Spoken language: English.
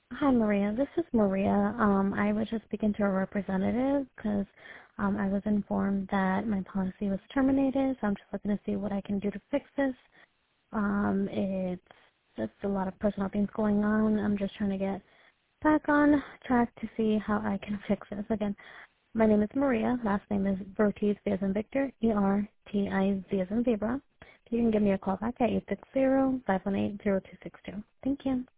Hi, Maria. This is Maria. I was just speaking to a representative because I was informed that my policy was terminated, so I'm just looking to see what I can do to fix this. It's just a lot of personal things going on. I'm just trying to get back on track to see how I can fix this. Again, my name is Maria. Last name is Vertiz V as in Victor, E-R-T-I-Z as in Zebra. You can give me a call back at 860-518-0262. Thank you.